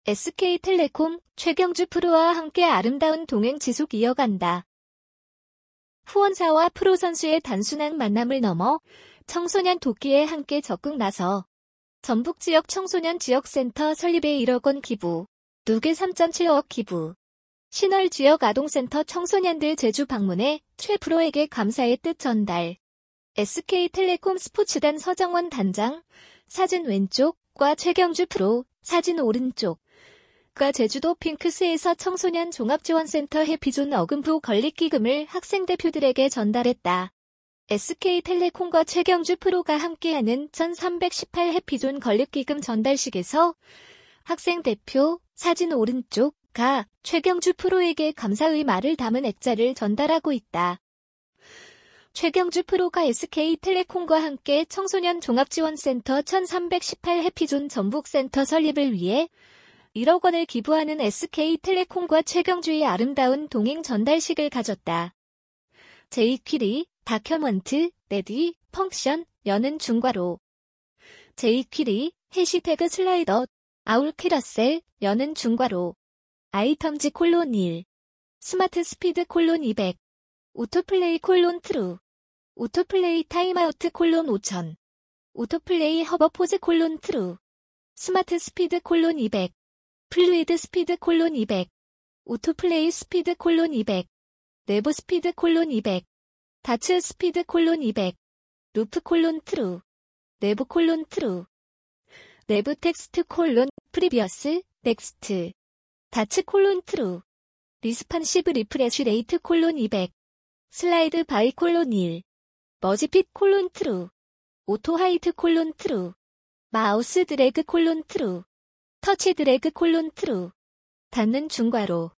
SK텔레콤 최경주 프로와 함께 아름다운 동행 지속 이어간다. 후원사와 프로 선수의 단순한 만남을 넘어 청소년 돕기에 함께 적극 나서 전북 지역 청소년 지역센터 설립에 1억 원 기부, 누계 3.7억 기부, 신월 지역 아동센터 청소년들 제주 방문해 최 프로에게 감사의 뜻 전달. SK텔레콤 스포츠단 서정원 단장, 사진 왼쪽과 최경주 프로, 사진 오른쪽. 과 제주도 핑크스에서 청소년 종합지원센터 해피존 어금부 건립기금을 학생 대표들에게 전달했다. SK텔레콤과 최경주 프로가 함께하는 1318 해피존 건립기금 전달식에서 학생 대표, 사진 오른쪽가 최경주 프로에게 감사의 말을 담은 액자를 전달하고 있다. 최경주 프로가 SK텔레콤과 함께 청소년 종합지원센터 1318 해피존 전북센터 설립을 위해 1억 원을 기부하는 SK텔레콤과 최경주의 아름다운 동행 전달식을 가졌다. 제이퀴리, 다큐먼트, 레디, 펑션, 여는 중괄호. 제이퀴리, 해시태그 슬라이더, 아울 캐러셀, 여는 중괄호. 아이텀즈 콜론 1. 스마트 스피드 콜론 200. 오토플레이 콜론 트루. 오토플레이 타임아우트 콜론 5000. 오토플레이 허버포즈 콜론 트루. 스마트 스피드 콜론 200. 플루이드 스피드 콜론 200. 오토플레이 스피드 콜론 200. 내부 스피드 콜론 200. 다츠 스피드 콜론 200. 루프 콜론 트루. 내부 콜론 트루. 내부 텍스트 콜론 프리비어스 넥스트. 다츠 콜론 트루. 리스판시브 리프레쉬 레이트 콜론 200. 슬라이드 바이 콜론 1. 머지핏 콜론 트루. 오토 하이트 콜론 트루. 마우스 드래그 콜론 트루. 터치 드래그 콜론 트루. 닫는 중괄호.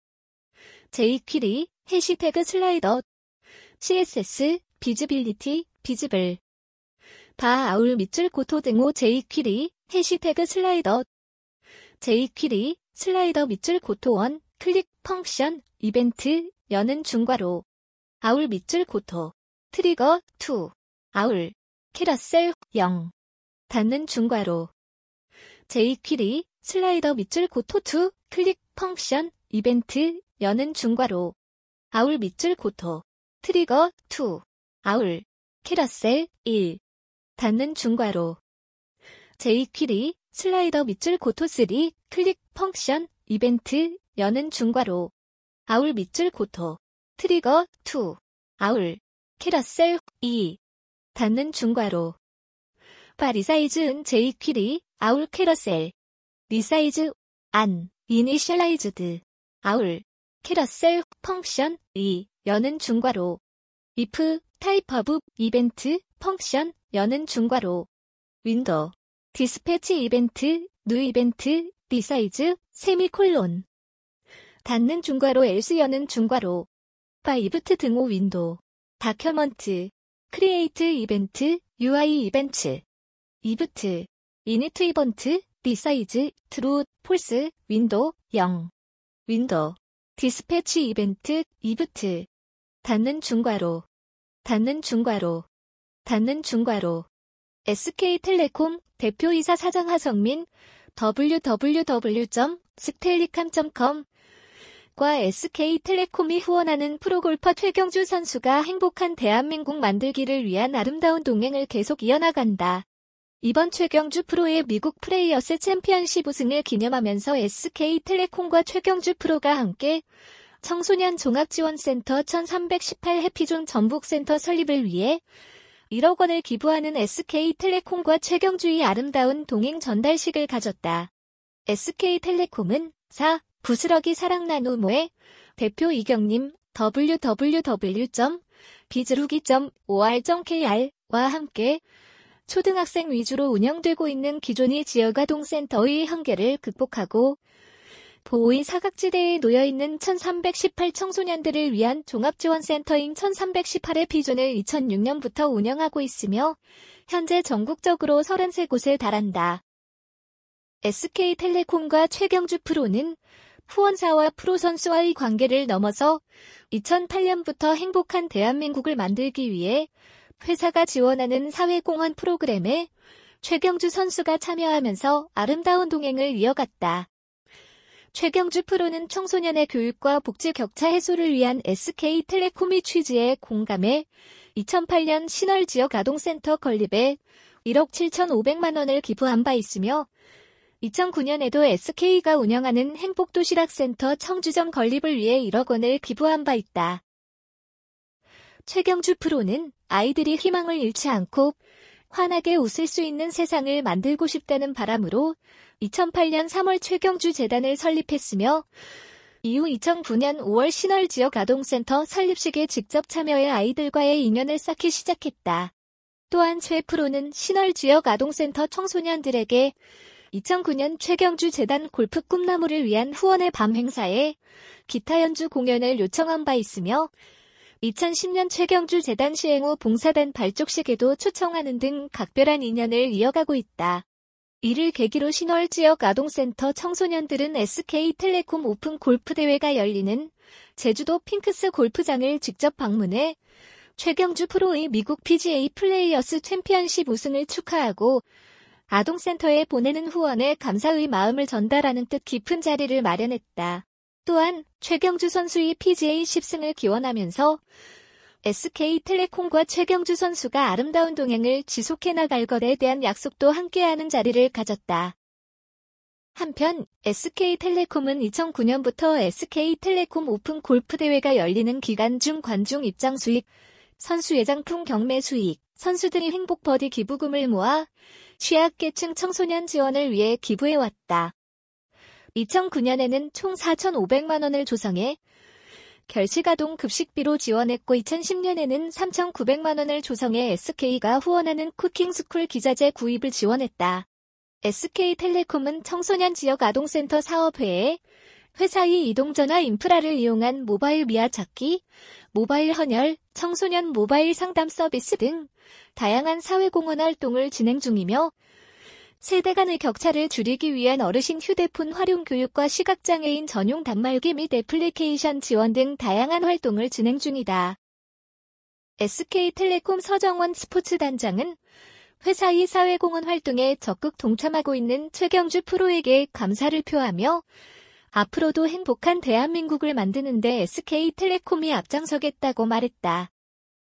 제이퀴리, 해시태그 슬라이더. CSS, 비즈빌리티, 비즈블. 바 아울 밑줄 고토 등호 제이퀴리, 해시태그 슬라이더. 제이퀴리, 슬라이더 밑줄 고토 1, 클릭 펑션, 이벤트, 여는 중괄호. 아울 밑줄 고토. 트리거, 2. 아울. 캐러셀, 0. 닫는 중괄호. 제이퀴리, 슬라이더 밑줄 고토 2, 클릭 펑션, 이벤트, 여는 중괄호. 아울 밑줄 고토. 트리거, 2. 아울. 캐러셀, 1. 닫는 중괄호. 제이퀴리, 슬라이더 밑줄 고토 3, 클릭 펑션, 이벤트, 여는 중괄호. 아울 밑줄 고토. 트리거, 2. 아울. 캐러셀, 2. 닫는 중괄호. 바리사이즈은 제이퀴리, 아울 캐러셀. 리사이즈, 안, 이니셜라이즈드, 아울, 캐러셀, 펑션, 2, 여는 중괄호. if, 타입 오브, 이벤트, 펑션, 여는 중괄호. 윈도우, 디스패치 이벤트, 뉴 이벤트, 리사이즈, 세미콜론. 닫는 중괄호 else 여는 중괄호. 바이브트 등호 윈도우. 다큐먼트, 크리에이트 이벤트, UI 이벤트. 이브트, 이니트 이번트, 리사이즈, 트루, 폴스, 윈도우, 0. 윈도우. 디스패치 이벤트, 이브트. 닫는 중괄호. 닫는 중괄호. 닫는 중괄호. SK텔레콤 대표이사 사장 하성민 www.스텔리캄.com 과 SK텔레콤이 후원하는 프로골퍼 최경주 선수가 행복한 대한민국 만들기를 위한 아름다운 동행을 계속 이어나간다. 이번 최경주 프로의 미국 플레이어스 챔피언십 우승을 기념하면서 SK텔레콤과 최경주 프로가 함께 청소년 종합지원센터 1318 해피존 전북센터 설립을 위해 1억 원을 기부하는 SK텔레콤과 최경주의 아름다운 동행 전달식을 가졌다. SK텔레콤은 4. 부스러기 사랑 나누모의 대표 이경님 www.bizrugi.or.kr와 함께 초등학생 위주로 운영되고 있는 기존의 지역아동센터의 한계를 극복하고 보호인 사각지대에 놓여있는 1318 청소년들을 위한 종합지원센터인 1318의 비전을 2006년부터 운영하고 있으며 현재 전국적으로 33곳에 달한다. SK텔레콤과 최경주 프로는 후원사와 프로 선수와의 관계를 넘어서 2008년부터 행복한 대한민국을 만들기 위해 회사가 지원하는 사회공헌 프로그램에 최경주 선수가 참여하면서 아름다운 동행을 이어갔다. 최경주 프로는 청소년의 교육과 복지 격차 해소를 위한 SK텔레콤의 취지에 공감해 2008년 신월지역아동센터 건립에 1억 7,500만 원을 기부한 바 있으며 2009년에도 SK가 운영하는 행복도시락센터 청주점 건립을 위해 1억 원을 기부한 바 있다. 최경주 프로는 아이들이 희망을 잃지 않고 환하게 웃을 수 있는 세상을 만들고 싶다는 바람으로 2008년 3월 최경주 재단을 설립했으며 이후 2009년 5월 신월지역아동센터 설립식에 직접 참여해 아이들과의 인연을 쌓기 시작했다. 또한 최 프로는 신월지역아동센터 청소년들에게 2009년 최경주 재단 골프 꿈나무를 위한 후원의 밤 행사에 기타 연주 공연을 요청한 바 있으며 2010년 최경주 재단 시행 후 봉사단 발족식에도 초청하는 등 각별한 인연을 이어가고 있다. 이를 계기로 신월지역아동센터 청소년들은 SK텔레콤 오픈 골프대회가 열리는 제주도 핑크스 골프장을 직접 방문해 최경주 프로의 미국 PGA 플레이어스 챔피언십 우승을 축하하고 아동센터에 보내는 후원에 감사의 마음을 전달하는 뜻 깊은 자리를 마련했다. 또한 최경주 선수의 PGA 10승을 기원하면서 SK텔레콤과 최경주 선수가 아름다운 동행을 지속해 나갈 것에 대한 약속도 함께하는 자리를 가졌다. 한편 SK텔레콤은 2009년부터 SK텔레콤 오픈 골프대회가 열리는 기간 중 관중 입장 수익, 선수 예장품 경매 수익, 선수들이 행복 버디 기부금을 모아 취약계층 청소년 지원을 위해 기부해왔다. 2009년에는 총 4,500만 원을 조성해 결식아동 급식비로 지원했고 2010년에는 3,900만 원을 조성해 SK가 후원하는 쿠킹스쿨 기자재 구입을 지원했다. SK텔레콤은 청소년 지역 아동센터 사업회에 회사의 이동전화 인프라를 이용한 모바일 미아 찾기, 모바일 헌혈, 청소년 모바일 상담 서비스 등 다양한 사회공헌 활동을 진행 중이며 세대 간의 격차를 줄이기 위한 어르신 휴대폰 활용 교육과 시각장애인 전용 단말기 및 애플리케이션 지원 등 다양한 활동을 진행 중이다. SK텔레콤 서정원 스포츠단장은 회사의 사회공헌 활동에 적극 동참하고 있는 최경주 프로에게 감사를 표하며 앞으로도 행복한 대한민국을 만드는 데 SK텔레콤이 앞장서겠다고 말했다.